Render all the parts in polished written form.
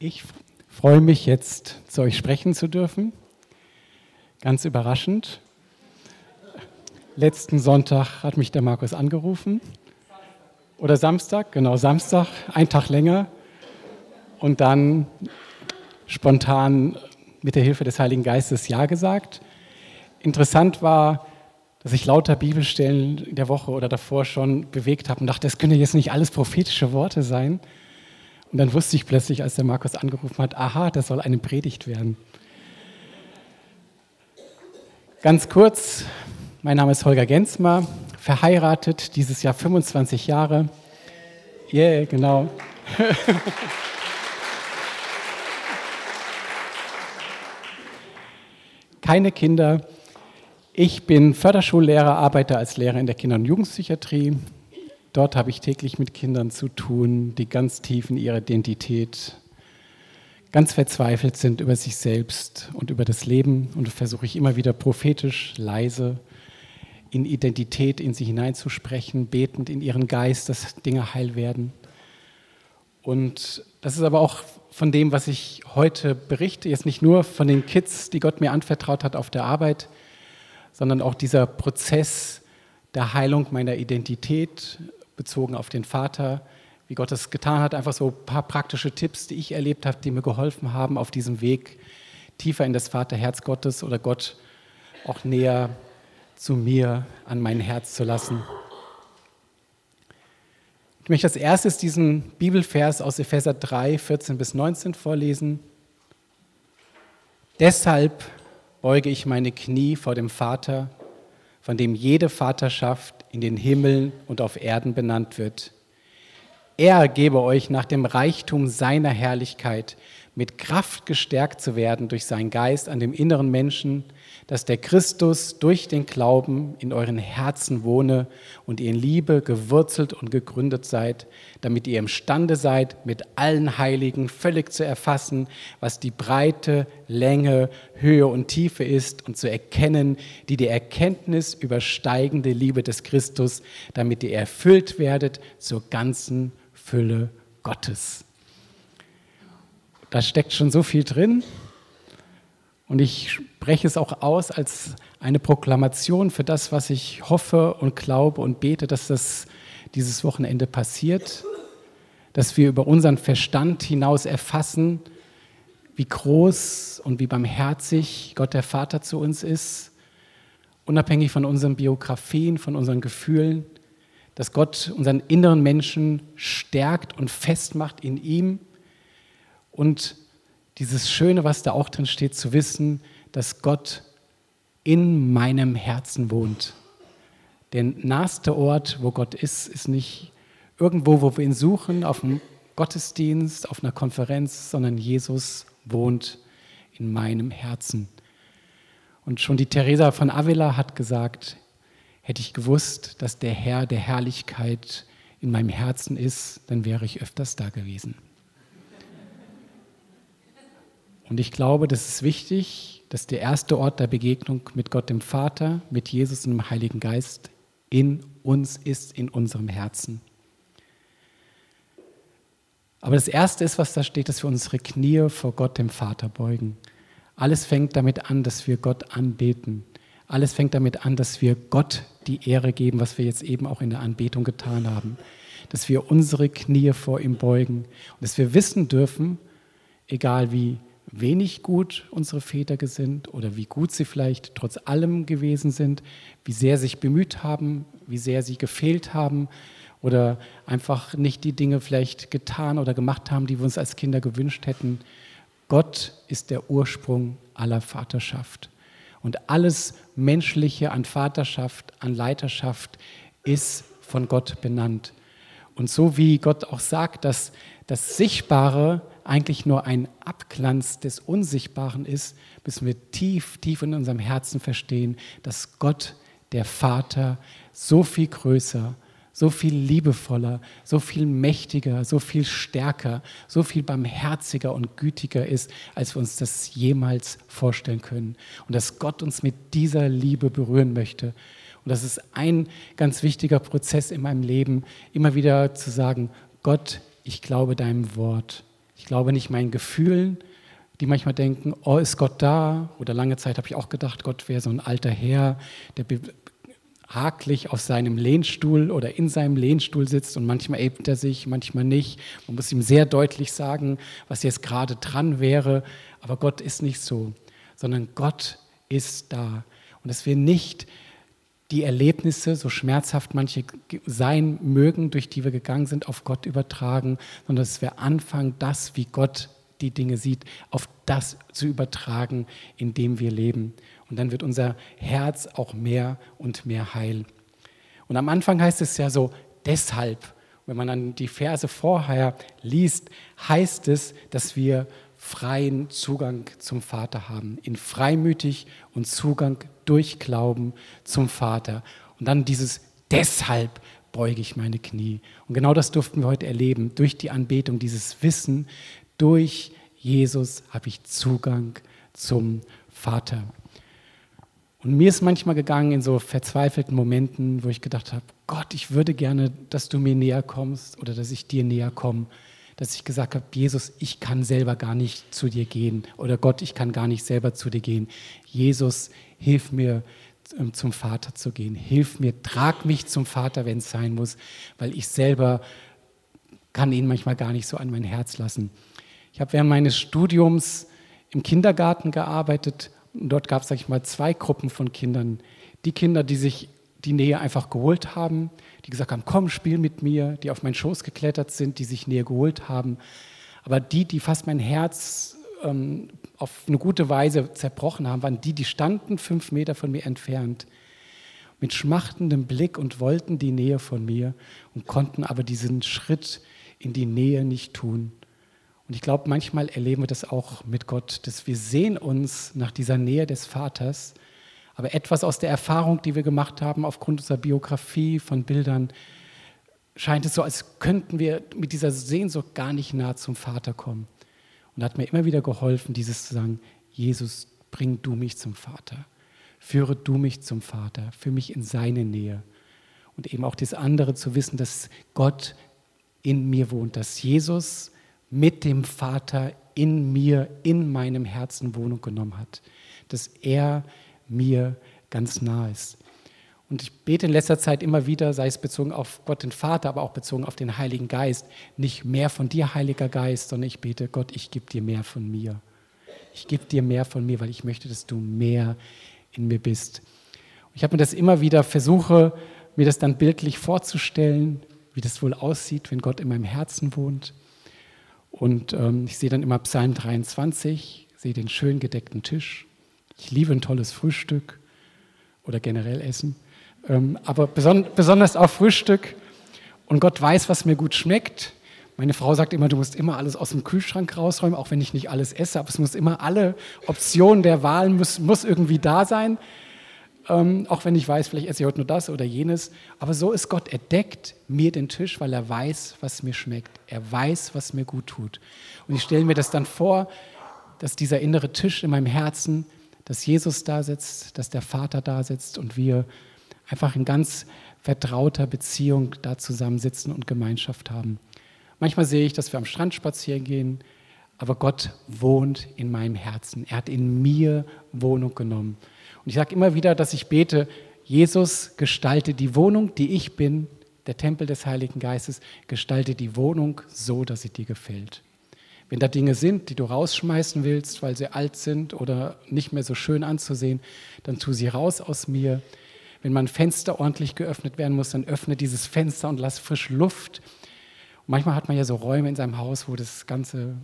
Ich freue mich jetzt, zu euch sprechen zu dürfen. Ganz überraschend. Letzten Sonntag hat mich der Markus angerufen. Oder Samstag, genau, Samstag, einen Tag länger. Und dann spontan mit der Hilfe des Heiligen Geistes Ja gesagt. Interessant war, dass ich lauter Bibelstellen in der Woche oder davor schon bewegt habe und dachte, das können jetzt nicht alles prophetische Worte sein. Und dann wusste ich plötzlich, als der Markus angerufen hat, aha, das soll eine Predigt werden. Ganz kurz, mein Name ist Holger Gensmer, verheiratet, dieses Jahr 25 Jahre. Yeah, genau. Keine Kinder. Ich bin Förderschullehrer, arbeite als Lehrer in der Kinder- und Jugendpsychiatrie. Dort habe ich täglich mit Kindern zu tun, die ganz tief in ihrer Identität ganz verzweifelt sind über sich selbst und über das Leben. Und versuche ich immer wieder prophetisch, leise, in Identität in sie hineinzusprechen, betend in ihren Geist, dass Dinge heil werden. Und das ist aber auch von dem, was ich heute berichte, jetzt nicht nur von den Kids, die Gott mir anvertraut hat auf der Arbeit, sondern auch dieser Prozess der Heilung meiner Identität, bezogen auf den Vater, wie Gott es getan hat, einfach so ein paar praktische Tipps, die ich erlebt habe, die mir geholfen haben, auf diesem Weg tiefer in das Vaterherz Gottes oder Gott auch näher zu mir an mein Herz zu lassen. Ich möchte als erstes diesen Bibelvers aus Epheser 3, 14 bis 19 vorlesen. Deshalb beuge ich meine Knie vor dem Vater, von dem jede Vaterschaft in den Himmeln und auf Erden benannt wird. Er gebe euch nach dem Reichtum seiner Herrlichkeit mit Kraft gestärkt zu werden durch seinen Geist an dem inneren Menschen, dass der Christus durch den Glauben in euren Herzen wohne und ihr in Liebe gewurzelt und gegründet seid, damit ihr imstande seid, mit allen Heiligen völlig zu erfassen, was die Breite, Länge, Höhe und Tiefe ist und zu erkennen, die Erkenntnis übersteigende Liebe des Christus, damit ihr erfüllt werdet zur ganzen Fülle Gottes. Da steckt schon so viel drin und ich spreche es auch aus als eine Proklamation für das, was ich hoffe und glaube und bete, dass das dieses Wochenende passiert, dass wir über unseren Verstand hinaus erfassen, wie groß und wie barmherzig Gott der Vater zu uns ist, unabhängig von unseren Biografien, von unseren Gefühlen, dass Gott unseren inneren Menschen stärkt und festmacht in ihm. Und dieses Schöne, was da auch drin steht, zu wissen, dass Gott in meinem Herzen wohnt. Der naheste Ort, wo Gott ist nicht irgendwo, wo wir ihn suchen, auf einem Gottesdienst, auf einer Konferenz, sondern Jesus wohnt in meinem Herzen. Und schon die Teresa von Avila hat gesagt, hätte ich gewusst, dass der Herr der Herrlichkeit in meinem Herzen ist, dann wäre ich öfters da gewesen. Und ich glaube, das ist wichtig, dass der erste Ort der Begegnung mit Gott dem Vater, mit Jesus und dem Heiligen Geist in uns ist, in unserem Herzen. Aber das Erste ist, was da steht, dass wir unsere Knie vor Gott dem Vater beugen. Alles fängt damit an, dass wir Gott anbeten. Alles fängt damit an, dass wir Gott die Ehre geben, was wir jetzt eben auch in der Anbetung getan haben. Dass wir unsere Knie vor ihm beugen und dass wir wissen dürfen, egal wie wenig gut unsere Väter sind oder wie gut sie vielleicht trotz allem gewesen sind, wie sehr sie sich bemüht haben, wie sehr sie gefehlt haben oder einfach nicht die Dinge vielleicht getan oder gemacht haben, die wir uns als Kinder gewünscht hätten. Gott ist der Ursprung aller Vaterschaft. Und alles Menschliche an Vaterschaft, an Leiterschaft ist von Gott benannt. Und so wie Gott auch sagt, dass das Sichtbare eigentlich nur ein Abglanz des Unsichtbaren ist, müssen wir tief, tief in unserem Herzen verstehen, dass Gott, der Vater, so viel größer, so viel liebevoller, so viel mächtiger, so viel stärker, so viel barmherziger und gütiger ist, als wir uns das jemals vorstellen können. Und dass Gott uns mit dieser Liebe berühren möchte. Und das ist ein ganz wichtiger Prozess in meinem Leben, immer wieder zu sagen, Gott, ich glaube deinem Wort. Ich glaube nicht meinen Gefühlen, die manchmal denken, oh, ist Gott da? Oder lange Zeit habe ich auch gedacht, Gott wäre so ein alter Herr, der behaglich auf seinem Lehnstuhl oder in seinem Lehnstuhl sitzt und manchmal erhebt er sich, manchmal nicht. Man muss ihm sehr deutlich sagen, was jetzt gerade dran wäre. Aber Gott ist nicht so, sondern Gott ist da. Und dass wir nicht die Erlebnisse, so schmerzhaft manche sein mögen, durch die wir gegangen sind, auf Gott übertragen, sondern dass wir anfangen, das, wie Gott die Dinge sieht, auf das zu übertragen, in dem wir leben. Und dann wird unser Herz auch mehr und mehr heil. Und am Anfang heißt es ja so, deshalb, wenn man dann die Verse vorher liest, heißt es, dass wir freien Zugang zum Vater haben, in freimütig und Zugang durch Glauben zum Vater. Und dann dieses deshalb beuge ich meine Knie. Und genau das durften wir heute erleben, durch die Anbetung, dieses Wissen, durch Jesus habe ich Zugang zum Vater. Und mir ist manchmal gegangen in so verzweifelten Momenten, wo ich gedacht habe, Gott, ich würde gerne, dass du mir näher kommst oder dass ich dir näher komme. Dass ich gesagt habe, Jesus, ich kann selber gar nicht zu dir gehen. Oder Gott, ich kann gar nicht selber zu dir gehen. Jesus, hilf mir, zum Vater zu gehen. Hilf mir, trag mich zum Vater, wenn es sein muss, weil ich selber kann ihn manchmal gar nicht so an mein Herz lassen. Ich habe während meines Studiums im Kindergarten gearbeitet und dort gab es, sag ich mal, 2 Gruppen von Kindern. Die Kinder, die sich die Nähe einfach geholt haben, die gesagt haben, komm, spiel mit mir, die auf meinen Schoß geklettert sind, die sich Nähe geholt haben. Aber die fast mein Herz auf eine gute Weise zerbrochen haben, waren die standen 5 Meter von mir entfernt, mit schmachtendem Blick und wollten die Nähe von mir und konnten aber diesen Schritt in die Nähe nicht tun. Und ich glaube, manchmal erleben wir das auch mit Gott, dass wir sehen uns nach dieser Nähe des Vaters, aber etwas aus der Erfahrung, die wir gemacht haben, aufgrund unserer Biografie von Bildern, scheint es so, als könnten wir mit dieser Sehnsucht gar nicht nah zum Vater kommen. Und hat mir immer wieder geholfen, dieses zu sagen, Jesus, bring du mich zum Vater. Führe du mich zum Vater, führe mich in seine Nähe. Und eben auch das andere zu wissen, dass Gott in mir wohnt, dass Jesus mit dem Vater in mir, in meinem Herzen Wohnung genommen hat. Dass er mir ganz nah ist. Und ich bete in letzter Zeit immer wieder, sei es bezogen auf Gott den Vater, aber auch bezogen auf den Heiligen Geist, nicht mehr von dir, Heiliger Geist, sondern ich bete, Gott, ich gebe dir mehr von mir. Ich gebe dir mehr von mir, weil ich möchte, dass du mehr in mir bist. Und ich habe mir das immer wieder versuche, mir das dann bildlich vorzustellen, wie das wohl aussieht, wenn Gott in meinem Herzen wohnt. Und ich sehe dann immer Psalm 23, sehe den schön gedeckten Tisch. Ich liebe ein tolles Frühstück oder generell Essen, aber besonders auch Frühstück. Und Gott weiß, was mir gut schmeckt. Meine Frau sagt immer, du musst immer alles aus dem Kühlschrank rausräumen, auch wenn ich nicht alles esse, aber es muss immer alle Optionen der Wahl muss irgendwie da sein. Auch wenn ich weiß, vielleicht esse ich heute nur das oder jenes. Aber so ist Gott. Er deckt mir den Tisch, weil er weiß, was mir schmeckt. Er weiß, was mir gut tut. Und ich stelle mir das dann vor, dass dieser innere Tisch in meinem Herzen, dass Jesus da sitzt, dass der Vater da sitzt und wir einfach in ganz vertrauter Beziehung da zusammensitzen und Gemeinschaft haben. Manchmal sehe ich, dass wir am Strand spazieren gehen, aber Gott wohnt in meinem Herzen. Er hat in mir Wohnung genommen. Und ich sage immer wieder, dass ich bete, Jesus, gestalte die Wohnung, die ich bin, der Tempel des Heiligen Geistes, gestalte die Wohnung so, dass sie dir gefällt. Wenn da Dinge sind, die du rausschmeißen willst, weil sie alt sind oder nicht mehr so schön anzusehen, dann tu sie raus aus mir. Wenn mein Fenster ordentlich geöffnet werden muss, dann öffne dieses Fenster und lass frisch Luft. Und manchmal hat man ja so Räume in seinem Haus, wo das ganze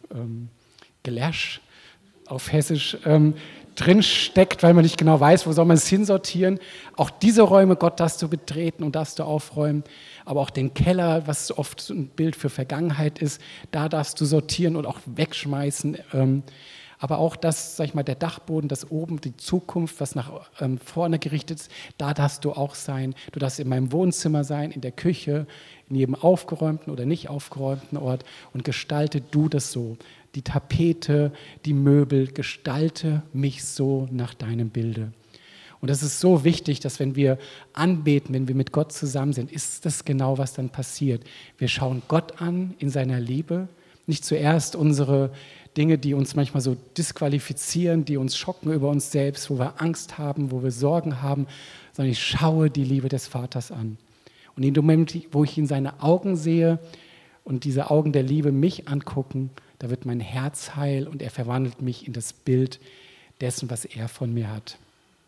Gelärsch auf Hessisch drin steckt, weil man nicht genau weiß, wo soll man es hinsortieren. Auch diese Räume, Gott, darfst du betreten und darfst du aufräumen. Aber auch den Keller, was oft so ein Bild für Vergangenheit ist, da darfst du sortieren und auch wegschmeißen. Aber auch das, sag ich mal, der Dachboden, das oben, die Zukunft, was nach vorne gerichtet ist, da darfst du auch sein. Du darfst in meinem Wohnzimmer sein, in der Küche, in jedem aufgeräumten oder nicht aufgeräumten Ort und gestalte du das so. Die Tapete, die Möbel, gestalte mich so nach deinem Bilde. Und das ist so wichtig, dass wenn wir anbeten, wenn wir mit Gott zusammen sind, ist das genau, was dann passiert. Wir schauen Gott an in seiner Liebe, nicht zuerst unsere Dinge, die uns manchmal so disqualifizieren, die uns schocken über uns selbst, wo wir Angst haben, wo wir Sorgen haben, sondern ich schaue die Liebe des Vaters an. Und in dem Moment, wo ich in seine Augen sehe und diese Augen der Liebe mich angucken, da wird mein Herz heil und er verwandelt mich in das Bild dessen, was er von mir hat.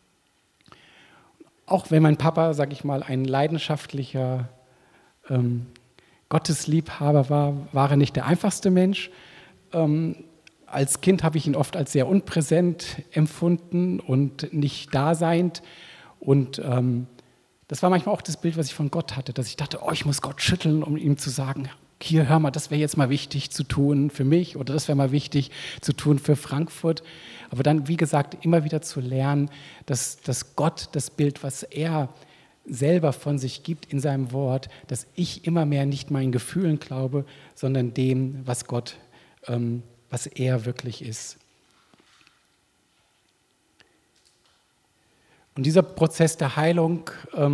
Auch wenn mein Papa, sage ich mal, ein leidenschaftlicher Gottesliebhaber war er nicht der einfachste Mensch. Als Kind habe ich ihn oft als sehr unpräsent empfunden und nicht daseind. Und das war manchmal auch das Bild, was ich von Gott hatte, dass ich dachte, oh, ich muss Gott schütteln, um ihm zu sagen, hier, hör mal, das wäre jetzt mal wichtig zu tun für mich oder das wäre mal wichtig zu tun für Frankfurt. Aber dann, wie gesagt, immer wieder zu lernen, dass Gott das Bild, was er selber von sich gibt in seinem Wort, dass ich immer mehr nicht meinen Gefühlen glaube, sondern dem, was Gott, was er wirklich ist. Und dieser Prozess der Heilung,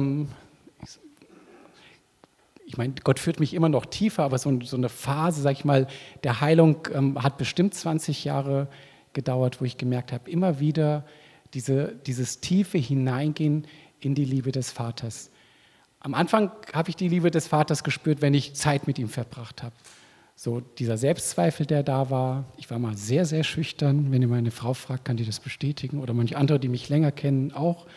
ich meine, Gott führt mich immer noch tiefer, aber so eine Phase, sag ich mal, der Heilung hat bestimmt 20 Jahre gedauert, wo ich gemerkt habe, immer wieder dieses tiefe Hineingehen in die Liebe des Vaters. Am Anfang habe ich die Liebe des Vaters gespürt, wenn ich Zeit mit ihm verbracht habe. So dieser Selbstzweifel, der da war. Ich war mal sehr, sehr schüchtern. Wenn ihr meine Frau fragt, kann die das bestätigen. Oder manche andere, die mich länger kennen, auch.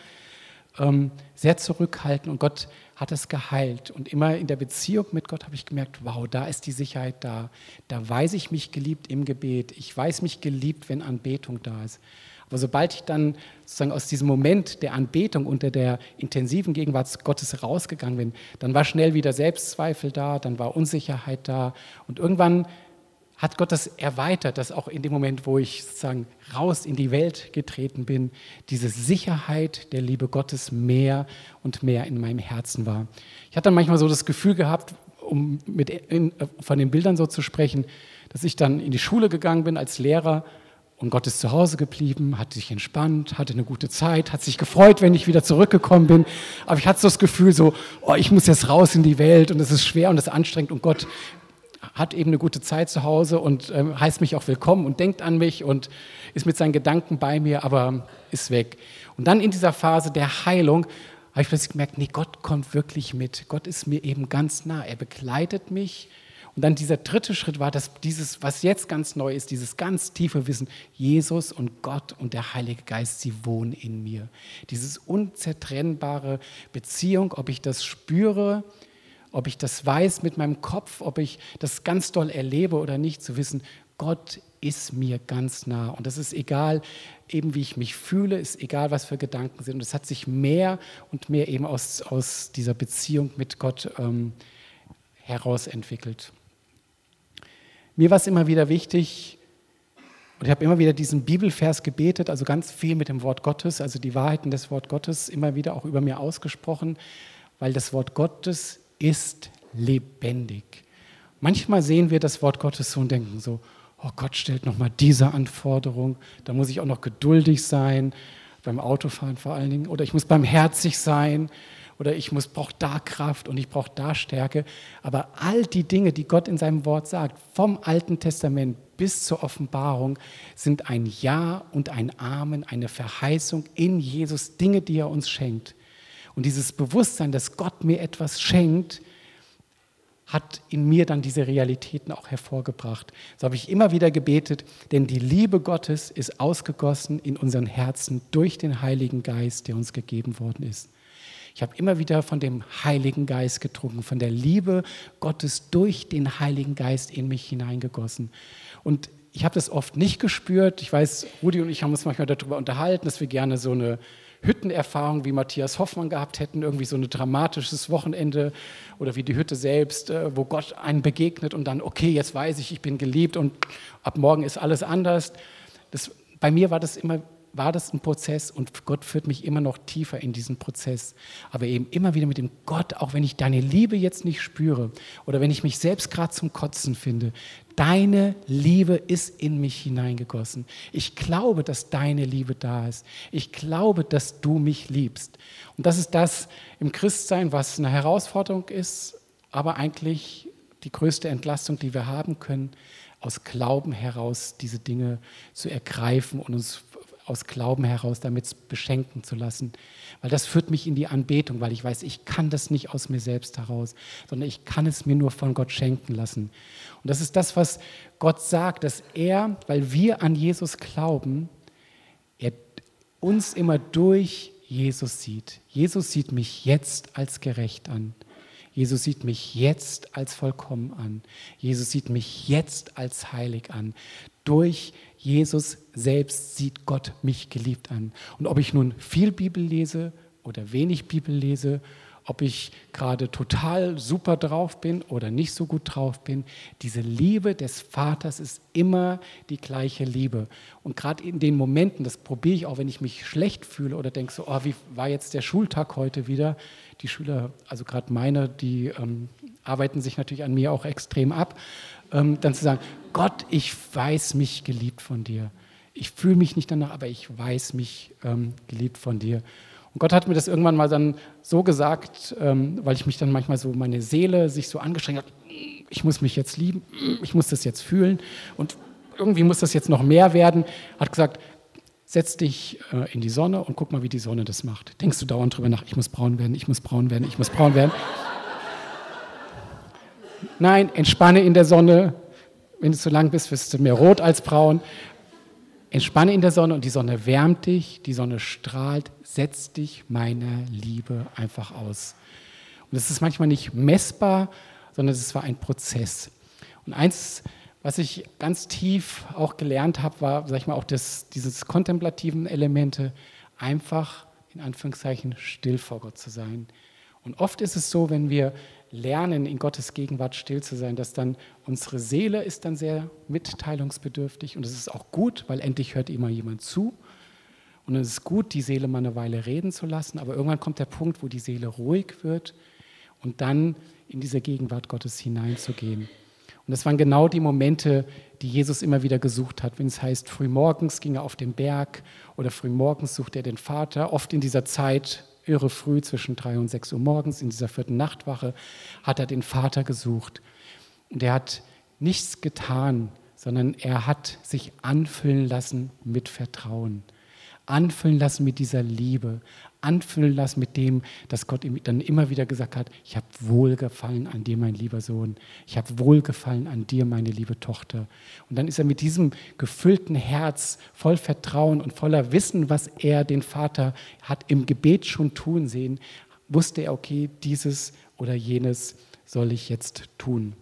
Sehr zurückhaltend. Und Gott hat es geheilt. Und immer in der Beziehung mit Gott habe ich gemerkt, wow, da ist die Sicherheit da. Da weiß ich mich geliebt im Gebet. Ich weiß mich geliebt, wenn Anbetung da ist. Aber sobald ich dann sozusagen aus diesem Moment der Anbetung unter der intensiven Gegenwart Gottes rausgegangen bin, dann war schnell wieder Selbstzweifel da, dann war Unsicherheit da. Und irgendwann hat Gott das erweitert, dass auch in dem Moment, wo ich sozusagen raus in die Welt getreten bin, diese Sicherheit der Liebe Gottes mehr und mehr in meinem Herzen war. Ich hatte dann manchmal so das Gefühl gehabt, um von den Bildern so zu sprechen, dass ich dann in die Schule gegangen bin als Lehrer und Gott ist zu Hause geblieben, hat sich entspannt, hatte eine gute Zeit, hat sich gefreut, wenn ich wieder zurückgekommen bin. Aber ich hatte so das Gefühl so, oh, ich muss jetzt raus in die Welt und es ist schwer und es ist anstrengend und Gott hat eben eine gute Zeit zu Hause und heißt mich auch willkommen und denkt an mich und ist mit seinen Gedanken bei mir, aber ist weg. Und dann in dieser Phase der Heilung habe ich plötzlich gemerkt, nee, Gott kommt wirklich mit. Gott ist mir eben ganz nah. Er begleitet mich. Und dann dieser dritte Schritt war, dass dieses, was jetzt ganz neu ist, dieses ganz tiefe Wissen, Jesus und Gott und der Heilige Geist, sie wohnen in mir. Dieses unzertrennbare Beziehung, ob ich das spüre, ob ich das weiß mit meinem Kopf, ob ich das ganz doll erlebe oder nicht, zu wissen, Gott ist mir ganz nah. Und das ist egal, eben wie ich mich fühle, ist egal, was für Gedanken sind. Und es hat sich mehr und mehr eben aus dieser Beziehung mit Gott heraus entwickelt. Mir war es immer wieder wichtig, und ich habe immer wieder diesen Bibelvers gebetet, also ganz viel mit dem Wort Gottes, also die Wahrheiten des Wort Gottes immer wieder auch über mir ausgesprochen, weil das Wort Gottes ist lebendig. Manchmal sehen wir das Wort Gottes so und denken so, oh Gott stellt nochmal diese Anforderung, da muss ich auch noch geduldig sein, beim Autofahren vor allen Dingen, oder ich muss barmherzig sein, oder ich brauche da Kraft und ich brauche da Stärke. Aber all die Dinge, die Gott in seinem Wort sagt, vom Alten Testament bis zur Offenbarung, sind ein Ja und ein Amen, eine Verheißung in Jesus, Dinge, die er uns schenkt. Und dieses Bewusstsein, dass Gott mir etwas schenkt, hat in mir dann diese Realitäten auch hervorgebracht. So habe ich immer wieder gebetet, denn die Liebe Gottes ist ausgegossen in unseren Herzen durch den Heiligen Geist, der uns gegeben worden ist. Ich habe immer wieder von dem Heiligen Geist getrunken, von der Liebe Gottes durch den Heiligen Geist in mich hineingegossen. Und ich habe das oft nicht gespürt. Ich weiß, Rudi und ich haben uns manchmal darüber unterhalten, dass wir gerne so eine Hüttenerfahrung wie Matthias Hoffmann gehabt hätten, irgendwie so ein dramatisches Wochenende oder wie die Hütte selbst, wo Gott einen begegnet und dann, okay, jetzt weiß ich bin geliebt und ab morgen ist alles anders. Bei mir war das ein Prozess und Gott führt mich immer noch tiefer in diesen Prozess. Aber eben immer wieder mit dem Gott, auch wenn ich deine Liebe jetzt nicht spüre oder wenn ich mich selbst gerade zum Kotzen finde, deine Liebe ist in mich hineingegossen. Ich glaube, dass deine Liebe da ist. Ich glaube, dass du mich liebst. Und das ist das im Christsein, was eine Herausforderung ist, aber eigentlich die größte Entlastung, die wir haben können. aus Glauben heraus diese Dinge zu ergreifen und uns aus Glauben heraus damit beschenken zu lassen. Weil das führt mich in die Anbetung, weil ich weiß, ich kann das nicht aus mir selbst heraus, sondern ich kann es mir nur von Gott schenken lassen. Und das ist das, was Gott sagt, dass er, weil wir an Jesus glauben, er uns immer durch Jesus sieht. Jesus sieht mich jetzt als gerecht an. Jesus sieht mich jetzt als vollkommen an. Jesus sieht mich jetzt als heilig an. Durch Jesus selbst sieht Gott mich geliebt an. Und ob ich nun viel Bibel lese oder wenig Bibel lese, ob ich gerade total super drauf bin oder nicht so gut drauf bin, diese Liebe des Vaters ist immer die gleiche Liebe. Und gerade in den Momenten, das probiere ich auch, wenn ich mich schlecht fühle oder denke so, oh, wie war jetzt der Schultag heute wieder? Die Schüler, also gerade meine, die arbeiten sich natürlich an mir auch extrem ab, dann zu sagen, Gott, ich weiß mich geliebt von dir. Ich fühle mich nicht danach, aber ich weiß mich geliebt von dir. Und Gott hat mir das irgendwann mal dann so gesagt, weil ich mich dann manchmal so, meine Seele sich so angestrengt hat, ich muss mich jetzt lieben, ich muss das jetzt fühlen und irgendwie muss das jetzt noch mehr werden, hat gesagt, setz dich in die Sonne und guck mal, wie die Sonne das macht. Denkst du dauernd drüber nach, ich muss braun werden, ich muss braun werden, ich muss braun werden. Nein, entspanne in der Sonne, wenn du zu lang bist, wirst du mehr rot als braun. Entspanne in der Sonne und die Sonne wärmt dich, die Sonne strahlt, setz dich meiner Liebe einfach aus. Und das ist manchmal nicht messbar, sondern es war ein Prozess. Und eins, was ich ganz tief auch gelernt habe, war, sag ich mal, auch dieses kontemplativen Elemente, einfach in Anführungszeichen still vor Gott zu sein. Und oft ist es so, wenn wir lernen, in Gottes Gegenwart still zu sein, dass dann unsere Seele ist dann sehr mitteilungsbedürftig und es ist auch gut, weil endlich hört immer jemand zu und es ist gut, die Seele mal eine Weile reden zu lassen, aber irgendwann kommt der Punkt, wo die Seele ruhig wird und dann in diese Gegenwart Gottes hineinzugehen. Und das waren genau die Momente, die Jesus immer wieder gesucht hat, wenn es heißt, frühmorgens ging er auf den Berg oder frühmorgens sucht er den Vater, oft in dieser Zeit, irre früh zwischen 3 und 6 Uhr morgens, in dieser 4. Nachtwache, hat er den Vater gesucht. Und er hat nichts getan, sondern er hat sich anfüllen lassen mit Vertrauen, anfüllen lassen mit dieser Liebe, anfüllen lassen mit dem, dass Gott ihm dann immer wieder gesagt hat, ich habe Wohlgefallen an dir, mein lieber Sohn, ich habe Wohlgefallen an dir, meine liebe Tochter. Und dann ist er mit diesem gefüllten Herz, voll Vertrauen und voller Wissen, was er den Vater hat im Gebet schon tun sehen, wusste er, okay, dieses oder jenes soll ich jetzt tun.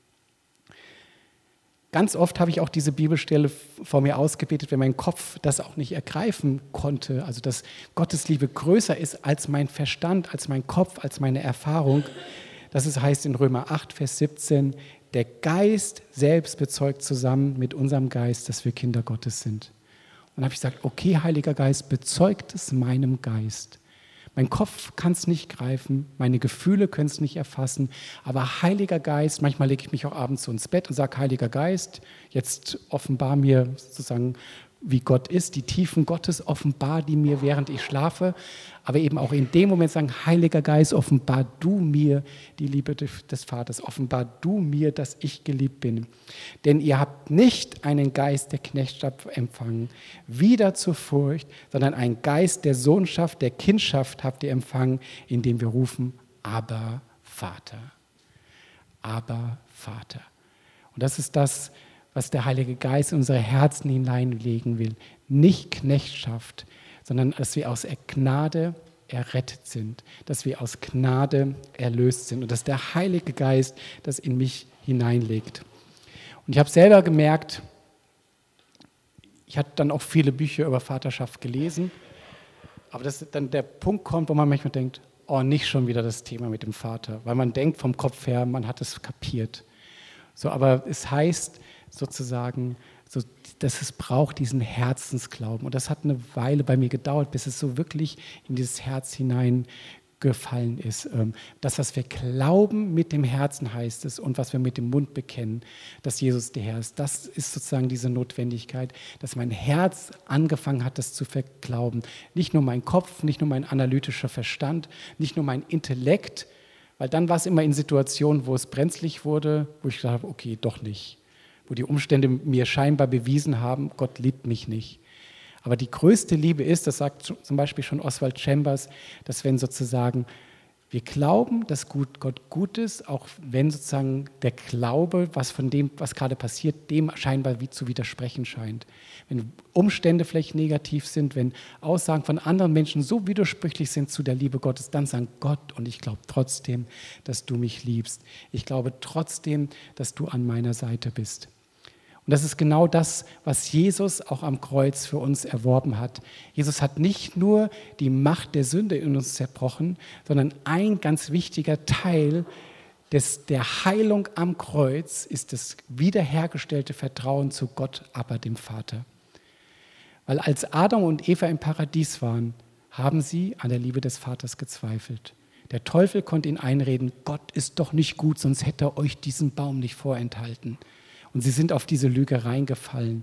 Ganz oft habe ich auch diese Bibelstelle vor mir ausgebetet, wenn mein Kopf das auch nicht ergreifen konnte, also dass Gottes Liebe größer ist als mein Verstand, als mein Kopf, als meine Erfahrung. Das heißt in Römer 8, Vers 17, der Geist selbst bezeugt zusammen mit unserem Geist, dass wir Kinder Gottes sind. Und dann habe ich gesagt, okay, Heiliger Geist, bezeugt es meinem Geist. Mein Kopf kann es nicht greifen, meine Gefühle können es nicht erfassen, aber Heiliger Geist, manchmal lege ich mich auch abends so ins Bett und sage, Heiliger Geist, jetzt offenbar mir sozusagen, wie Gott ist, die Tiefen Gottes, offenbar die mir, während ich schlafe, aber eben auch in dem Moment sagen, Heiliger Geist, offenbar du mir die Liebe des Vaters, offenbar du mir, dass ich geliebt bin. Denn ihr habt nicht einen Geist der Knechtschaft empfangen, wieder zur Furcht, sondern einen Geist der Sohnschaft, der Kindschaft habt ihr empfangen, indem wir rufen, aber Vater. Aber Vater. Und das ist das, was der Heilige Geist in unsere Herzen hineinlegen will. Nicht Knechtschaft, sondern dass wir aus Gnade errettet sind, dass wir aus Gnade erlöst sind und dass der Heilige Geist das in mich hineinlegt. Und ich habe selber gemerkt, ich hatte dann auch viele Bücher über Vaterschaft gelesen, aber dass dann der Punkt kommt, wo man manchmal denkt, oh, nicht schon wieder das Thema mit dem Vater, weil man denkt vom Kopf her, man hat es kapiert. So, aber es heißt sozusagen, so, dass es braucht diesen Herzensglauben. Und das hat eine Weile bei mir gedauert, bis es so wirklich in dieses Herz hineingefallen ist. Das, was wir glauben mit dem Herzen, heißt es, und was wir mit dem Mund bekennen, dass Jesus der Herr ist. Das ist sozusagen diese Notwendigkeit, dass mein Herz angefangen hat, das zu verglauben. Nicht nur mein Kopf, nicht nur mein analytischer Verstand, nicht nur mein Intellekt, weil dann war es immer in Situationen, wo es brenzlig wurde, wo ich gesagt habe, okay, doch nicht. wo die Umstände mir scheinbar bewiesen haben, Gott liebt mich nicht. Aber die größte Liebe ist, das sagt zum Beispiel schon Oswald Chambers, dass wenn sozusagen wir glauben, dass Gott gut ist, auch wenn sozusagen der Glaube, was von dem, was gerade passiert, dem scheinbar wie zu widersprechen scheint. Wenn Umstände vielleicht negativ sind, wenn Aussagen von anderen Menschen so widersprüchlich sind zu der Liebe Gottes, dann sagen Gott, und ich glaube trotzdem, dass du mich liebst. Ich glaube trotzdem, dass du an meiner Seite bist. Und das ist genau das, was Jesus auch am Kreuz für uns erworben hat. Jesus hat nicht nur die Macht der Sünde in uns zerbrochen, sondern ein ganz wichtiger Teil der Heilung am Kreuz ist das wiederhergestellte Vertrauen zu Gott, aber dem Vater. Weil als Adam und Eva im Paradies waren, haben sie an der Liebe des Vaters gezweifelt. Der Teufel konnte ihnen einreden, Gott ist doch nicht gut, sonst hätte er euch diesen Baum nicht vorenthalten. Und sie sind auf diese Lüge reingefallen.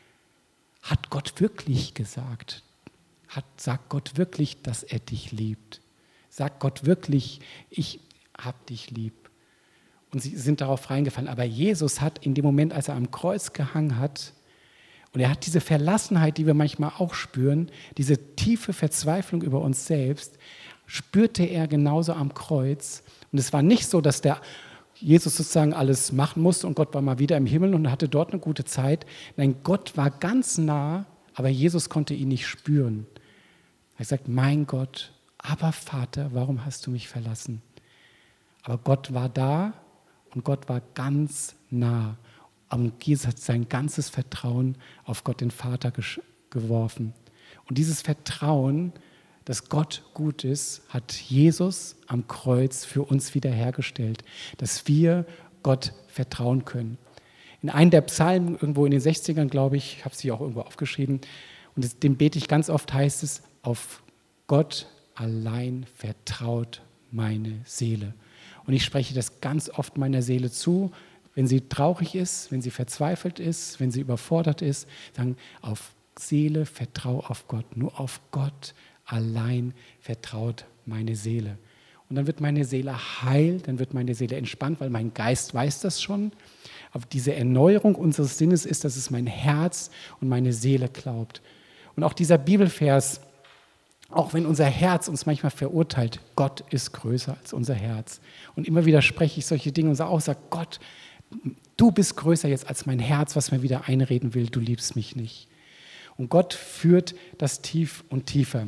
Hat Gott wirklich gesagt? Sagt Gott wirklich, dass er dich liebt? Sagt Gott wirklich, ich hab dich lieb? Und sie sind darauf reingefallen. Aber Jesus hat in dem Moment, als er am Kreuz gehangen hat, und er hat diese Verlassenheit, die wir manchmal auch spüren, diese tiefe Verzweiflung über uns selbst, spürte er genauso am Kreuz. Und es war nicht so, dass der Jesus sozusagen alles machen musste und Gott war mal wieder im Himmel und hatte dort eine gute Zeit. Nein, Gott war ganz nah, aber Jesus konnte ihn nicht spüren. Er sagt, mein Gott, aber Vater, warum hast du mich verlassen? Aber Gott war da und Gott war ganz nah. Und Jesus hat sein ganzes Vertrauen auf Gott, den Vater, geworfen. Und dieses Vertrauen, dass Gott gut ist, hat Jesus am Kreuz für uns wiederhergestellt, dass wir Gott vertrauen können. In einem der Psalmen, irgendwo in den 60ern, glaube ich habe sie auch irgendwo aufgeschrieben, und dem bete ich ganz oft, heißt es, auf Gott allein vertraut meine Seele. Und ich spreche das ganz oft meiner Seele zu, wenn sie traurig ist, wenn sie verzweifelt ist, wenn sie überfordert ist, sagen, auf Seele, vertrau auf Gott, nur auf Gott allein vertraut meine Seele. Und dann wird meine Seele heil, dann wird meine Seele entspannt, weil mein Geist weiß das schon. Aber diese Erneuerung unseres Sinnes ist, dass es mein Herz und meine Seele glaubt. Und auch dieser Bibelvers, auch wenn unser Herz uns manchmal verurteilt, Gott ist größer als unser Herz. Und immer wieder spreche ich solche Dinge und sage auch, Gott, du bist größer jetzt als mein Herz, was mir wieder einreden will, du liebst mich nicht. Und Gott führt das tief und tiefer.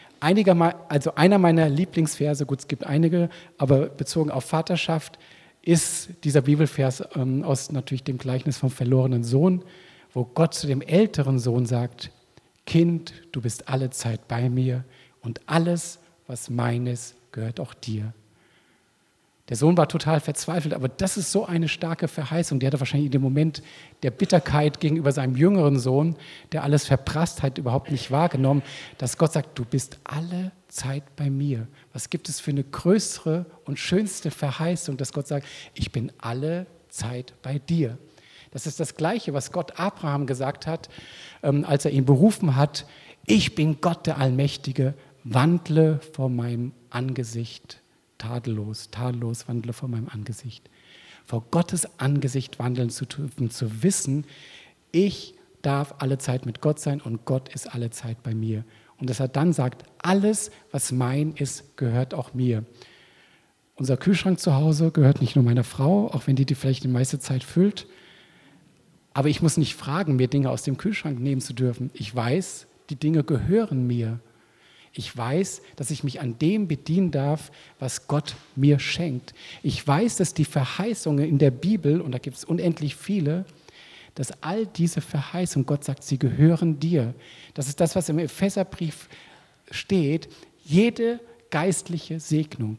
Einer meiner Lieblingsverse, gut, es gibt einige, aber bezogen auf Vaterschaft, ist dieser Bibelvers aus natürlich dem Gleichnis vom verlorenen Sohn, wo Gott zu dem älteren Sohn sagt, Kind, du bist alle Zeit bei mir und alles, was mein ist, gehört auch dir. Der Sohn war total verzweifelt, aber das ist so eine starke Verheißung. Der hatte wahrscheinlich in dem Moment der Bitterkeit gegenüber seinem jüngeren Sohn, der alles verprasst hat, überhaupt nicht wahrgenommen, dass Gott sagt, du bist alle Zeit bei mir. Was gibt es für eine größere und schönste Verheißung, dass Gott sagt, ich bin alle Zeit bei dir. Das ist das Gleiche, was Gott Abraham gesagt hat, als er ihn berufen hat, ich bin Gott der Allmächtige, wandle vor meinem Angesicht. Tadellos wandle vor meinem Angesicht. Vor Gottes Angesicht wandeln zu dürfen, zu wissen, ich darf alle Zeit mit Gott sein und Gott ist alle Zeit bei mir. Und dass er dann sagt, alles, was mein ist, gehört auch mir. Unser Kühlschrank zu Hause gehört nicht nur meiner Frau, auch wenn die vielleicht die meiste Zeit füllt. Aber ich muss nicht fragen, mir Dinge aus dem Kühlschrank nehmen zu dürfen. Ich weiß, die Dinge gehören mir. Ich weiß, dass ich mich an dem bedienen darf, was Gott mir schenkt. Ich weiß, dass die Verheißungen in der Bibel, und da gibt es unendlich viele, dass all diese Verheißungen, Gott sagt, sie gehören dir. Das ist das, was im Epheserbrief steht. Jede geistliche Segnung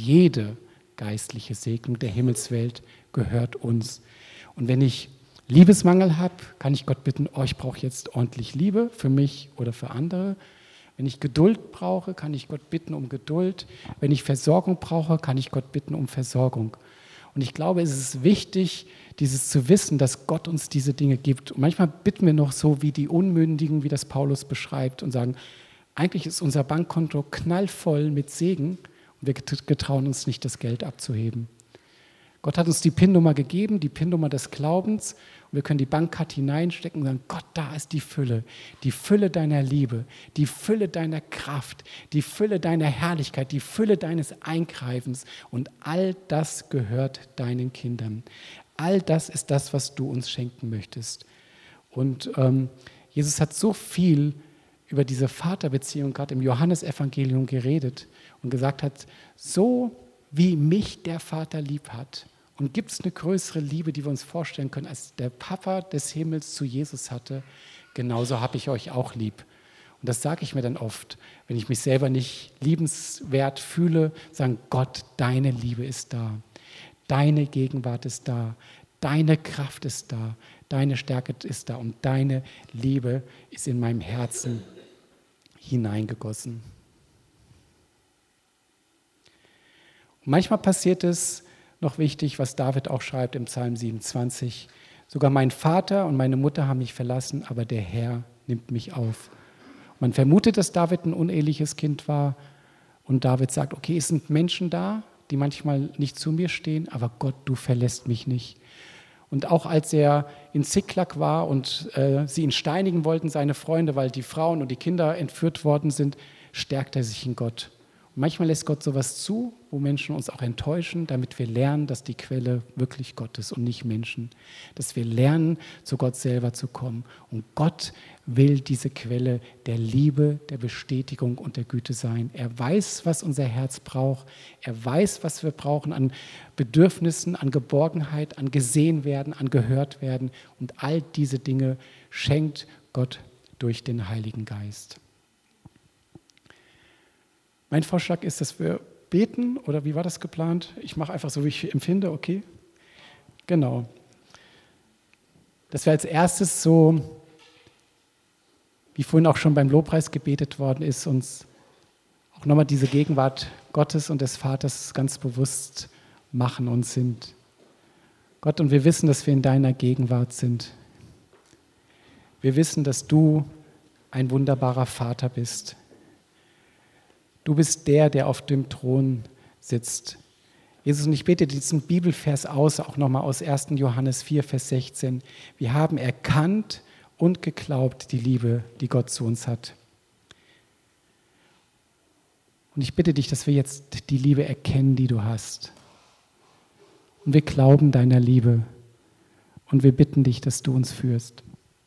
der Himmelswelt gehört uns. Und wenn ich Liebesmangel habe, kann ich Gott bitten, ich brauche jetzt ordentlich Liebe für mich oder für andere. Wenn ich Geduld brauche, kann ich Gott bitten um Geduld. Wenn ich Versorgung brauche, kann ich Gott bitten um Versorgung. Und ich glaube, es ist wichtig, dieses zu wissen, dass Gott uns diese Dinge gibt. Und manchmal bitten wir noch so wie die Unmündigen, wie das Paulus beschreibt, und sagen, eigentlich ist unser Bankkonto knallvoll mit Segen und wir getrauen uns nicht, das Geld abzuheben. Gott hat uns die PIN-Nummer gegeben, die PIN-Nummer des Glaubens. Und wir können die Bankkarte hineinstecken und sagen, Gott, da ist die Fülle deiner Liebe, die Fülle deiner Kraft, die Fülle deiner Herrlichkeit, die Fülle deines Eingreifens. Und all das gehört deinen Kindern. All das ist das, was du uns schenken möchtest. Und Jesus hat so viel über diese Vaterbeziehung gerade im Johannesevangelium geredet und gesagt hat, so wie mich der Vater lieb hat. Und gibt es eine größere Liebe, die wir uns vorstellen können, als der Papa des Himmels zu Jesus hatte? Genauso habe ich euch auch lieb. Und das sage ich mir dann oft, wenn ich mich selber nicht liebenswert fühle, sagen, Gott, deine Liebe ist da. Deine Gegenwart ist da. Deine Kraft ist da. Deine Stärke ist da. Und deine Liebe ist in meinem Herzen hineingegossen. Und manchmal passiert es, noch wichtig, was David auch schreibt im Psalm 27. Sogar mein Vater und meine Mutter haben mich verlassen, aber der Herr nimmt mich auf. Man vermutet, dass David ein uneheliches Kind war. Und David sagt, okay, es sind Menschen da, die manchmal nicht zu mir stehen, aber Gott, du verlässt mich nicht. Und auch als er in Ziklag war und sie ihn steinigen wollten, seine Freunde, weil die Frauen und die Kinder entführt worden sind, stärkt er sich in Gott. Und manchmal lässt Gott sowas zu, wo Menschen uns auch enttäuschen, damit wir lernen, dass die Quelle wirklich Gott ist und nicht Menschen. Dass wir lernen, zu Gott selber zu kommen. Und Gott will diese Quelle der Liebe, der Bestätigung und der Güte sein. Er weiß, was unser Herz braucht. Er weiß, was wir brauchen an Bedürfnissen, an Geborgenheit, an gesehen werden, an gehört werden. Und all diese Dinge schenkt Gott durch den Heiligen Geist. Mein Vorschlag ist, dass wir beten, oder wie war das geplant? Ich mache einfach so, wie ich empfinde, okay? Genau. Dass wir als erstes so, wie vorhin auch schon beim Lobpreis gebetet worden ist, uns auch nochmal diese Gegenwart Gottes und des Vaters ganz bewusst machen und sind. Gott, und wir wissen, dass wir in deiner Gegenwart sind. Wir wissen, dass du ein wunderbarer Vater bist. Du bist der auf dem Thron sitzt. Jesus, und ich bete diesen Bibelvers aus, auch nochmal aus 1. Johannes 4, Vers 16. Wir haben erkannt und geglaubt die Liebe, die Gott zu uns hat. Und ich bitte dich, dass wir jetzt die Liebe erkennen, die du hast. Und wir glauben deiner Liebe. Und wir bitten dich, dass du uns führst.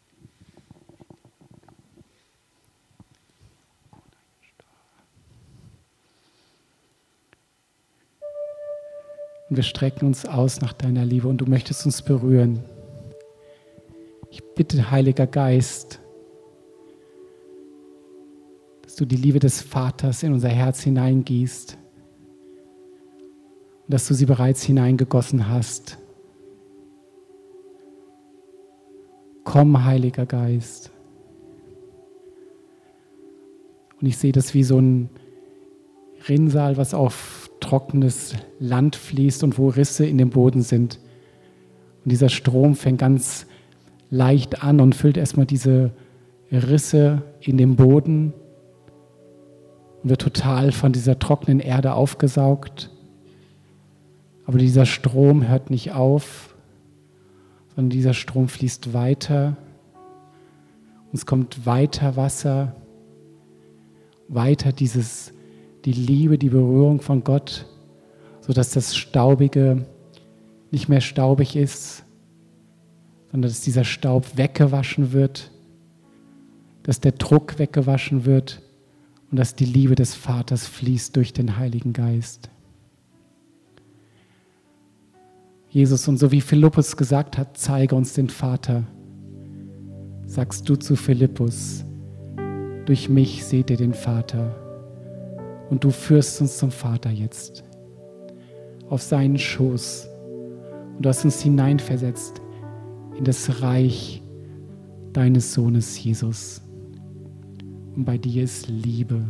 Und wir strecken uns aus nach deiner Liebe und du möchtest uns berühren. Ich bitte, Heiliger Geist, dass du die Liebe des Vaters in unser Herz hineingießt und dass du sie bereits hineingegossen hast. Komm, Heiliger Geist. Und ich sehe das wie so ein Rinnsal, was auf trockenes Land fließt und wo Risse in dem Boden sind. Und dieser Strom fängt ganz leicht an und füllt erstmal diese Risse in dem Boden und wird total von dieser trockenen Erde aufgesaugt. Aber dieser Strom hört nicht auf, sondern dieser Strom fließt weiter. Und es kommt weiter Wasser, weiter die Liebe, die Berührung von Gott, sodass das Staubige nicht mehr staubig ist, sondern dass dieser Staub weggewaschen wird, dass der Druck weggewaschen wird und dass die Liebe des Vaters fließt durch den Heiligen Geist. Jesus, und so wie Philippus gesagt hat, zeige uns den Vater, sagst du zu Philippus, durch mich seht ihr den Vater. Und du führst uns zum Vater jetzt, auf seinen Schoß. Und du hast uns hineinversetzt in das Reich deines Sohnes Jesus. Und bei dir ist Liebe.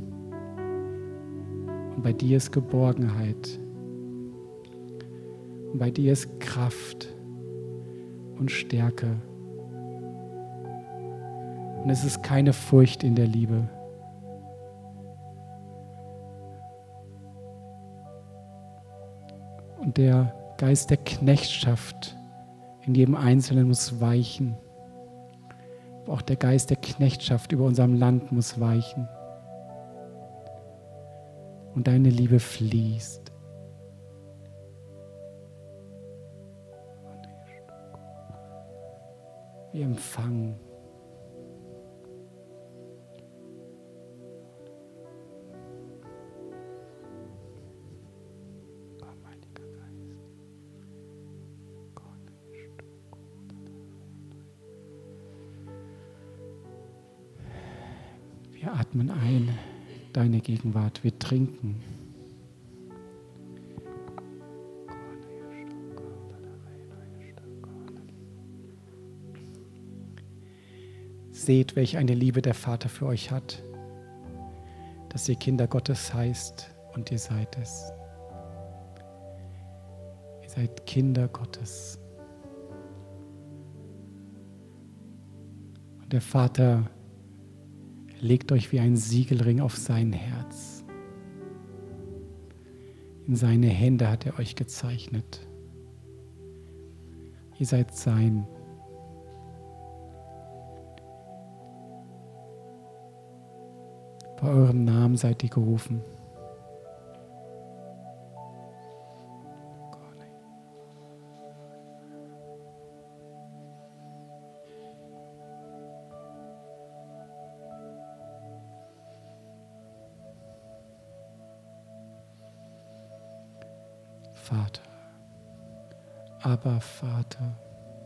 Und bei dir ist Geborgenheit. Und bei dir ist Kraft und Stärke. Und es ist keine Furcht in der Liebe. Und der Geist der Knechtschaft in jedem Einzelnen muss weichen. Auch der Geist der Knechtschaft über unserem Land muss weichen. Und deine Liebe fließt. Wir empfangen. Wir atmen ein, deine Gegenwart, wir trinken. Seht, welch eine Liebe der Vater für euch hat, dass ihr Kinder Gottes heißt und ihr seid es. Ihr seid Kinder Gottes. Und der Vater legt euch wie ein Siegelring auf sein Herz. In seine Hände hat er euch gezeichnet. Ihr seid sein. Bei eurem Namen seid ihr gerufen. Vater, aber Vater.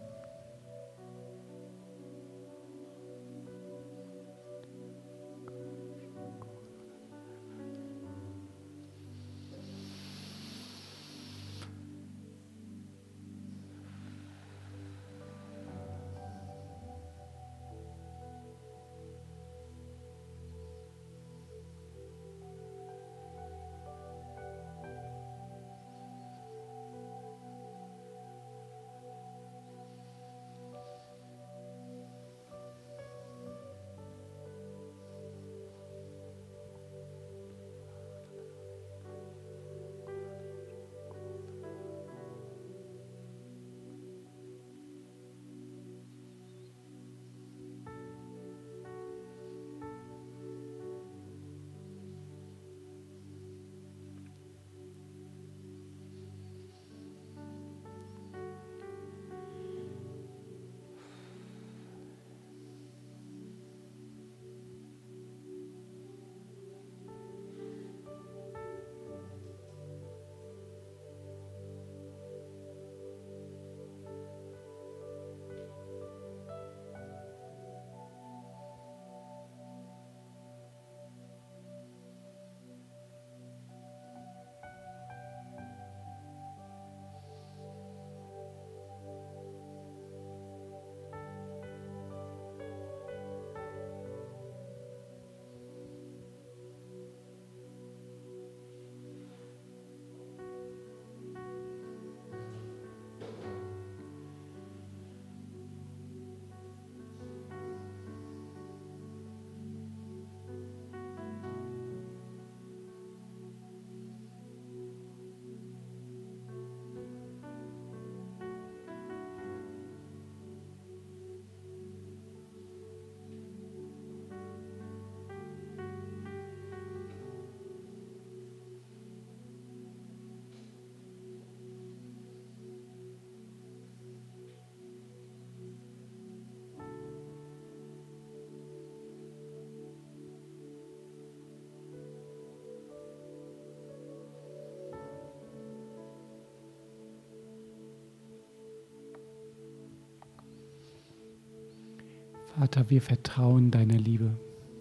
Vater, wir vertrauen deiner Liebe.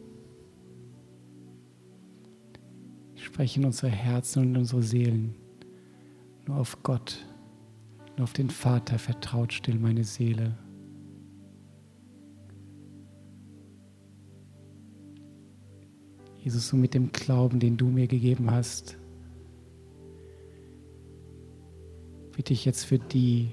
Sprechen unsere Herzen und unsere Seelen nur auf Gott, nur auf den Vater vertraut still meine Seele. Jesus, so mit dem Glauben, den du mir gegeben hast, bitte ich jetzt für die,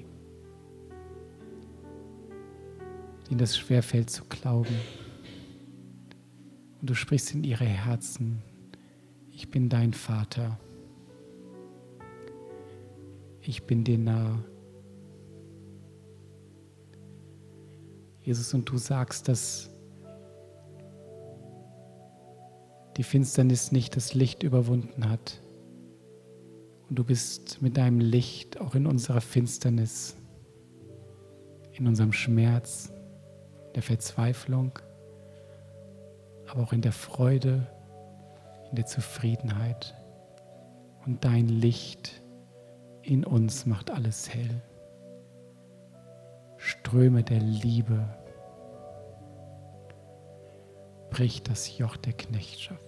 denen das schwerfällt zu glauben. Und du sprichst in ihre Herzen: Ich bin dein Vater. Ich bin dir nah. Jesus, und du sagst, dass die Finsternis nicht das Licht überwunden hat. Und du bist mit deinem Licht auch in unserer Finsternis, in unserem Schmerz, in der Verzweiflung, aber auch in der Freude, in der Zufriedenheit. Und dein Licht in uns macht alles hell. Ströme der Liebe bricht das Joch der Knechtschaft.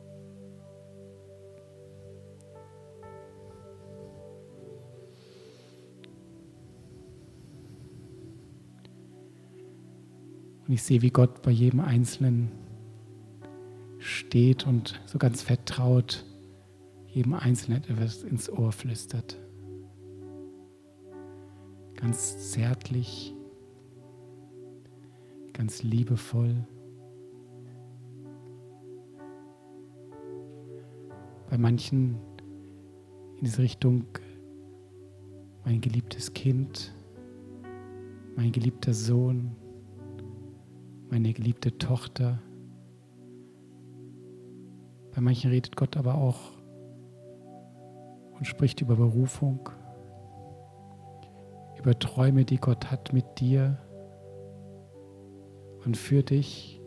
Und ich sehe, wie Gott bei jedem Einzelnen steht und so ganz vertraut jedem Einzelnen etwas ins Ohr flüstert. Ganz zärtlich, ganz liebevoll. Bei manchen in diese Richtung, mein geliebtes Kind, mein geliebter Sohn, meine geliebte Tochter. Bei manchen redet Gott aber auch und spricht über Berufung, über Träume, die Gott hat mit dir und für dich.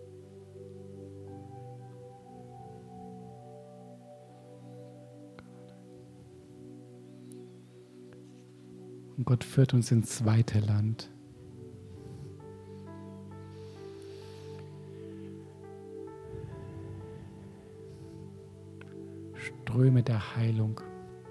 Und Gott führt uns ins zweite Land. Ströme der Heilung.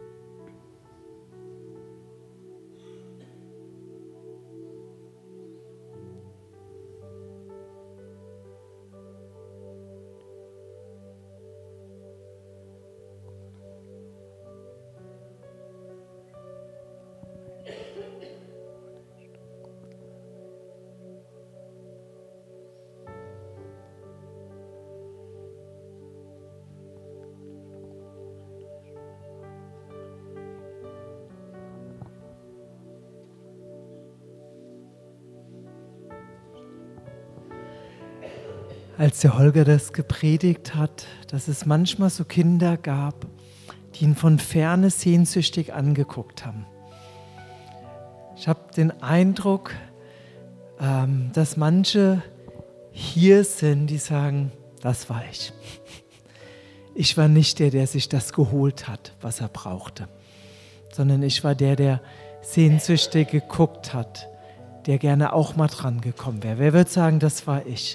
Als der Holger das gepredigt hat, dass es manchmal so Kinder gab, die ihn von Ferne sehnsüchtig angeguckt haben. Ich habe den Eindruck, dass manche hier sind, die sagen, das war ich. Ich war nicht der sich das geholt hat, was er brauchte, sondern ich war der sehnsüchtig geguckt hat, der gerne auch mal dran gekommen wäre. Wer wird sagen, das war ich?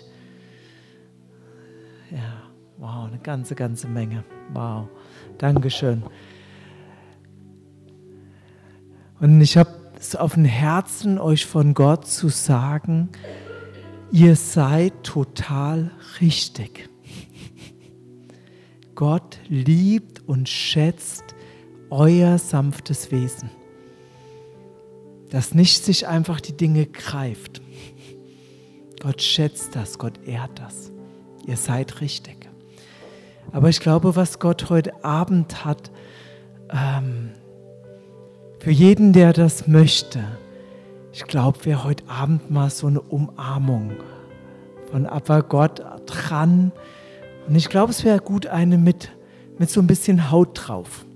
Ja, wow, eine ganze Menge. Wow, Dankeschön. Und ich habe es auf dem Herzen, euch von Gott zu sagen, ihr seid total richtig. Gott liebt und schätzt euer sanftes Wesen, das nicht sich einfach die Dinge greift. Gott schätzt das, Gott ehrt das. Ihr seid richtig. Aber ich glaube, was Gott heute Abend hat, für jeden, der das möchte, ich glaube, wäre heute Abend mal so eine Umarmung von aber Gott dran. Und ich glaube, es wäre gut, eine mit so ein bisschen Haut drauf.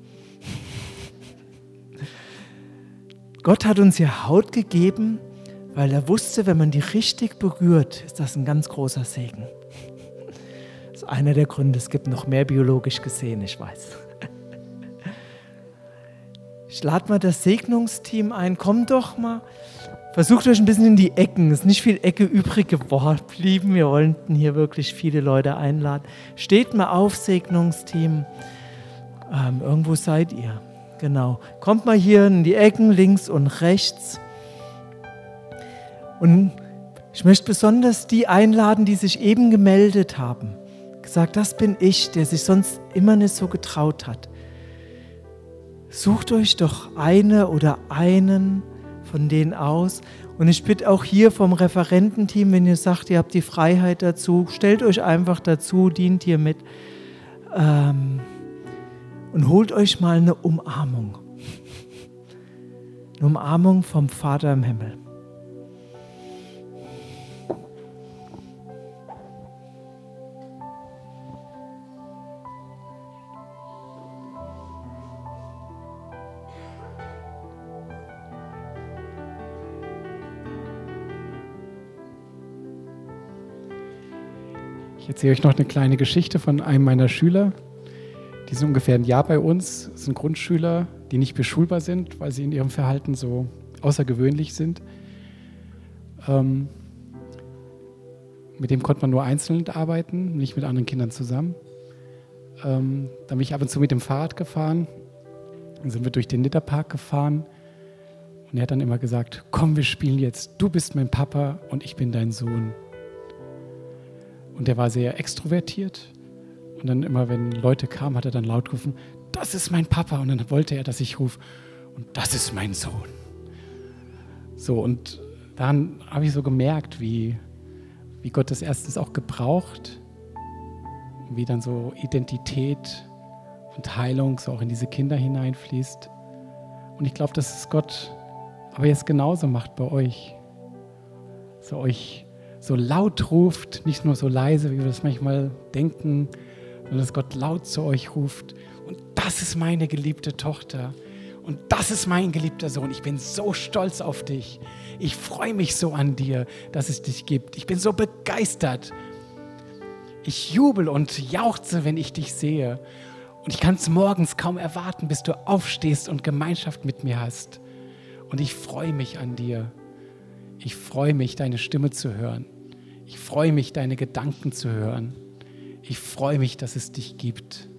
Gott hat uns ja Haut gegeben, weil er wusste, wenn man die richtig berührt, ist das ein ganz großer Segen. Das ist einer der Gründe, es gibt noch mehr biologisch gesehen, ich weiß. Ich lade mal das Segnungsteam ein, kommt doch mal, versucht euch ein bisschen in die Ecken, es ist nicht viel Ecke übrig geblieben, wir wollten hier wirklich viele Leute einladen. Steht mal auf, Segnungsteam, irgendwo seid ihr, genau. Kommt mal hier in die Ecken, links und rechts. Und ich möchte besonders die einladen, die sich eben gemeldet haben. Gesagt, das bin ich, der sich sonst immer nicht so getraut hat. Sucht euch doch eine oder einen von denen aus. Und ich bitte auch hier vom Referententeam, wenn ihr sagt, ihr habt die Freiheit dazu, stellt euch einfach dazu, dient hier mit und holt euch mal eine Umarmung. Eine Umarmung vom Vater im Himmel. Ich erzähle euch noch eine kleine Geschichte von einem meiner Schüler. Die sind ungefähr ein Jahr bei uns. Das sind Grundschüler, die nicht beschulbar sind, weil sie in ihrem Verhalten so außergewöhnlich sind. Mit dem konnte man nur einzeln arbeiten, nicht mit anderen Kindern zusammen. Dann bin ich ab und zu mit dem Fahrrad gefahren. Dann sind wir durch den Nidderpark gefahren. Und er hat dann immer gesagt, komm, wir spielen jetzt. Du bist mein Papa und ich bin dein Sohn. Und er war sehr extrovertiert. Und dann immer, wenn Leute kamen, hat er dann laut gerufen, das ist mein Papa. Und dann wollte er, dass ich rufe, und das ist mein Sohn. So, und dann habe ich so gemerkt, wie Gott das erstens auch gebraucht, wie dann so Identität und Heilung so auch in diese Kinder hineinfließt. Und ich glaube, dass es Gott aber jetzt genauso macht bei euch. So euch so laut ruft, nicht nur so leise, wie wir das manchmal denken, sondern dass Gott laut zu euch ruft. Und das ist meine geliebte Tochter. Und das ist mein geliebter Sohn. Ich bin so stolz auf dich. Ich freue mich so an dir, dass es dich gibt. Ich bin so begeistert. Ich jubel und jauchze, wenn ich dich sehe. Und ich kann es morgens kaum erwarten, bis du aufstehst und Gemeinschaft mit mir hast. Und ich freue mich an dir. Ich freue mich, deine Stimme zu hören. Ich freue mich, deine Gedanken zu hören. Ich freue mich, dass es dich gibt.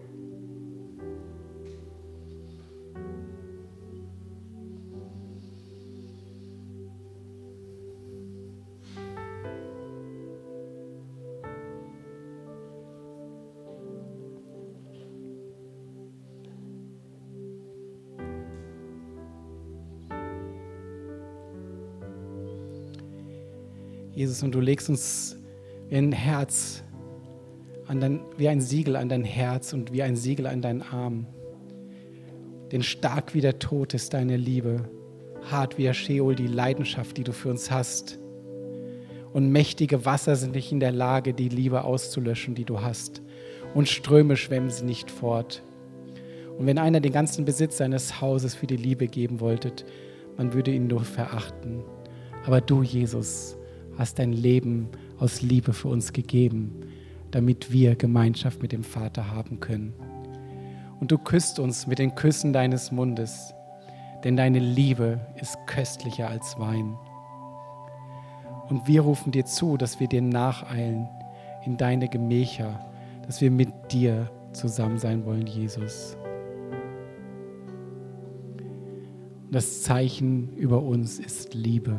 Jesus, und du legst uns wie ein Herz, wie ein Siegel an dein Herz und wie ein Siegel an deinen Arm. Denn stark wie der Tod ist deine Liebe, hart wie der Scheol die Leidenschaft, die du für uns hast. Und mächtige Wasser sind nicht in der Lage, die Liebe auszulöschen, die du hast. Und Ströme schwemmen sie nicht fort. Und wenn einer den ganzen Besitz seines Hauses für die Liebe geben wollte, man würde ihn nur verachten. Aber du, Jesus, hast dein Leben aus Liebe für uns gegeben, damit wir Gemeinschaft mit dem Vater haben können. Und du küsst uns mit den Küssen deines Mundes, denn deine Liebe ist köstlicher als Wein. Und wir rufen dir zu, dass wir dir nacheilen in deine Gemächer, dass wir mit dir zusammen sein wollen, Jesus. Und das Zeichen über uns ist Liebe.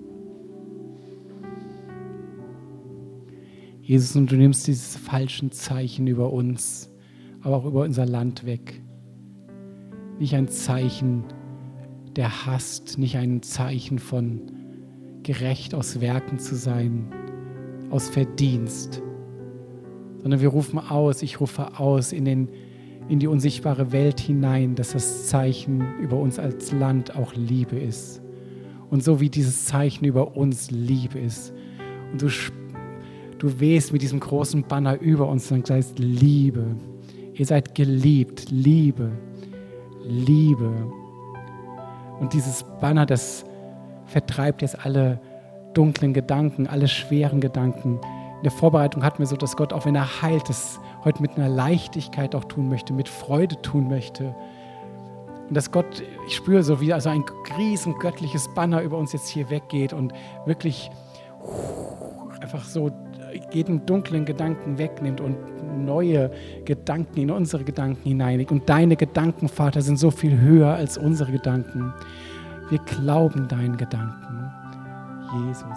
Jesus, und du nimmst dieses falschen Zeichen über uns, aber auch über unser Land weg. Nicht ein Zeichen der Hast, nicht ein Zeichen von gerecht aus Werken zu sein, aus Verdienst, sondern wir rufen aus, ich rufe aus in die unsichtbare Welt hinein, dass das Zeichen über uns als Land auch Liebe ist. Und so wie dieses Zeichen über uns Liebe ist und du wehst mit diesem großen Banner über uns und sagst, Liebe, ihr seid geliebt, Liebe, Liebe. Und dieses Banner, das vertreibt jetzt alle dunklen Gedanken, alle schweren Gedanken. In der Vorbereitung hatten wir so, dass Gott, auch wenn er heilt, das heute mit einer Leichtigkeit auch tun möchte, mit Freude tun möchte. Und dass Gott, ich spüre so, wie also ein riesen göttliches Banner über uns jetzt hier weggeht und wirklich einfach so jeden dunklen Gedanken wegnimmt und neue Gedanken in unsere Gedanken hineinlegt. Und deine Gedanken, Vater, sind so viel höher als unsere Gedanken. Wir glauben deinen Gedanken, Jesus.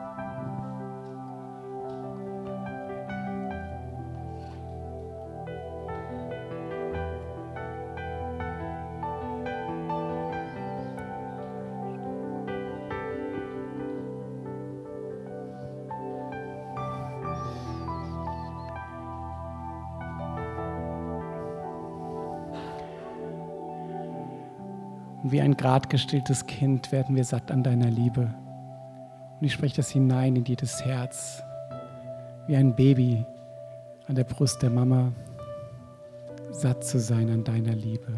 Und wie ein gradgestilltes Kind werden wir satt an deiner Liebe. Und ich spreche das hinein in jedes Herz, wie ein Baby an der Brust der Mama, satt zu sein an deiner Liebe.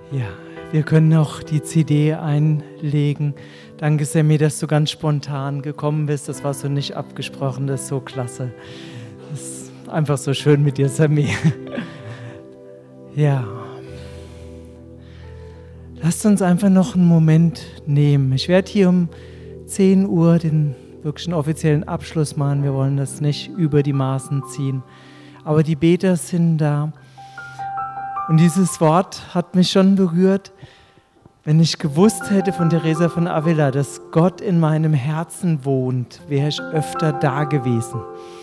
Ja, wir können auch die CD einlegen. Danke, Sammy, dass du ganz spontan gekommen bist. Das war so nicht abgesprochen, das ist so klasse. Das ist einfach so schön mit dir, Sammy. Ja. Lasst uns einfach noch einen Moment nehmen. Ich werde hier um 10 Uhr den wirklichen offiziellen Abschluss machen. Wir wollen das nicht über die Maßen ziehen. Aber die Beter sind da. Und dieses Wort hat mich schon berührt, wenn ich gewusst hätte von Teresa von Avila, dass Gott in meinem Herzen wohnt, wäre ich öfter da gewesen.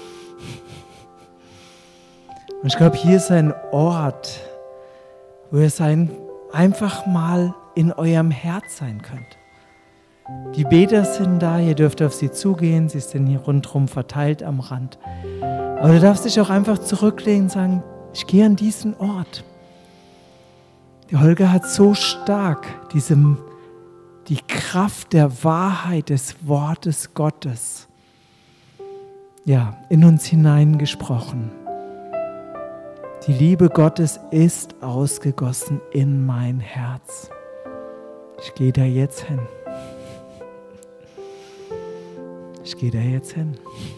Und ich glaube, hier ist ein Ort, wo ihr einfach mal in eurem Herz sein könnt. Die Beter sind da, ihr dürft auf sie zugehen, sie sind hier rundherum verteilt am Rand. Aber du darfst dich auch einfach zurücklegen und sagen, ich gehe an diesen Ort. Die Holger hat so stark die Kraft der Wahrheit des Wortes Gottes in uns hineingesprochen. Die Liebe Gottes ist ausgegossen in mein Herz. Ich gehe da jetzt hin. Ich gehe da jetzt hin.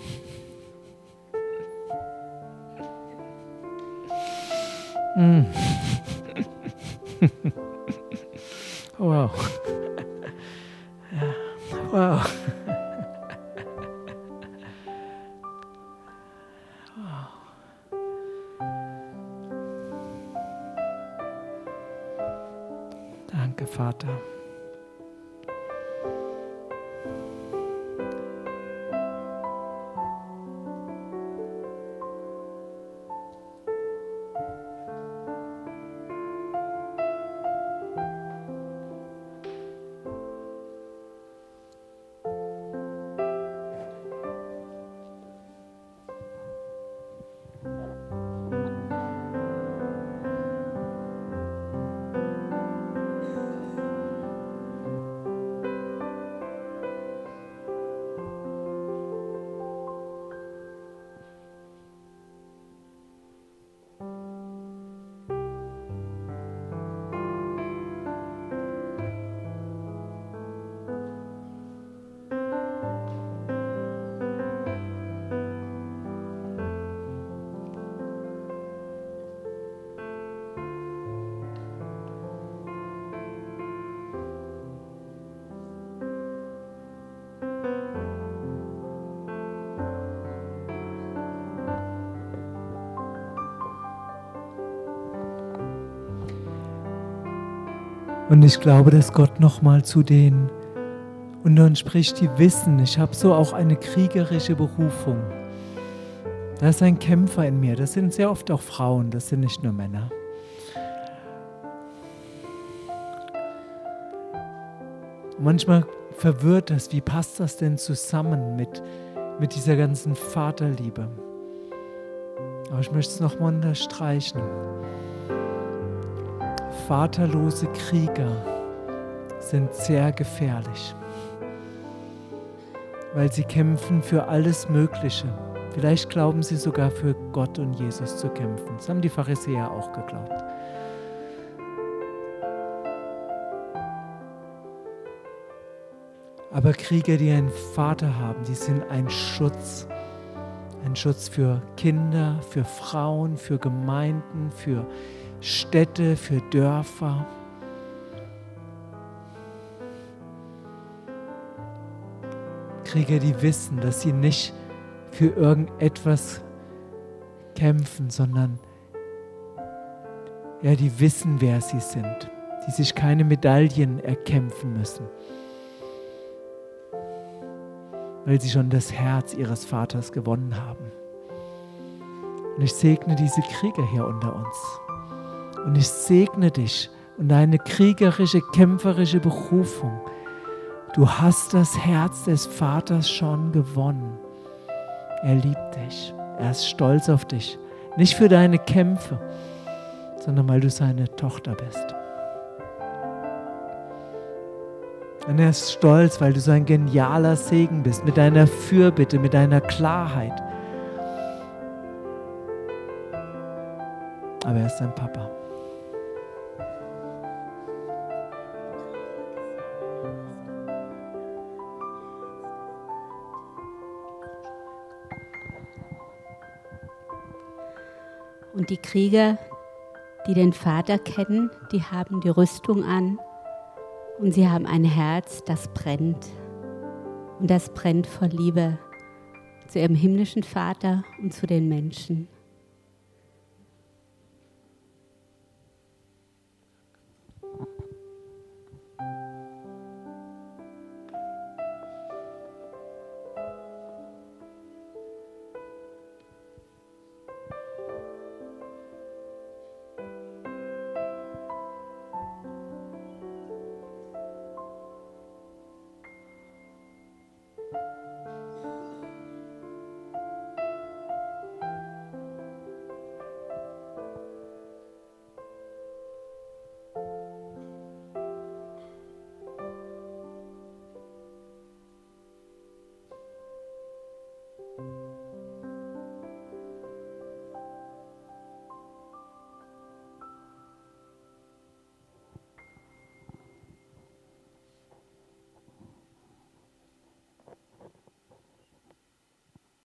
Wow. Ja. Wow. Danke, Vater. Und ich glaube, dass Gott nochmal zu denen unter uns spricht, die wissen, ich habe so auch eine kriegerische Berufung. Da ist ein Kämpfer in mir. Das sind sehr oft auch Frauen, das sind nicht nur Männer. Und manchmal verwirrt das, wie passt das denn zusammen mit dieser ganzen Vaterliebe? Aber ich möchte es nochmal unterstreichen. Vaterlose Krieger sind sehr gefährlich, weil sie kämpfen für alles Mögliche. Vielleicht glauben sie sogar für Gott und Jesus zu kämpfen. Das haben die Pharisäer auch geglaubt. Aber Krieger, die einen Vater haben, die sind ein Schutz. Ein Schutz für Kinder, für Frauen, für Gemeinden, für Städte, für Dörfer. Krieger, die wissen, dass sie nicht für irgendetwas kämpfen, sondern die wissen, wer sie sind, die sich keine Medaillen erkämpfen müssen, weil sie schon das Herz ihres Vaters gewonnen haben. Und ich segne diese Krieger hier unter uns. Und ich segne dich und deine kriegerische, kämpferische Berufung. Du hast das Herz des Vaters schon gewonnen. Er liebt dich. Er ist stolz auf dich. Nicht für deine Kämpfe, sondern weil du seine Tochter bist. Und er ist stolz, weil du so ein genialer Segen bist, mit deiner Fürbitte, mit deiner Klarheit. Aber er ist dein Papa. Und die Krieger, die den Vater kennen, die haben die Rüstung an und sie haben ein Herz, das brennt. Und das brennt vor Liebe zu ihrem himmlischen Vater und zu den Menschen.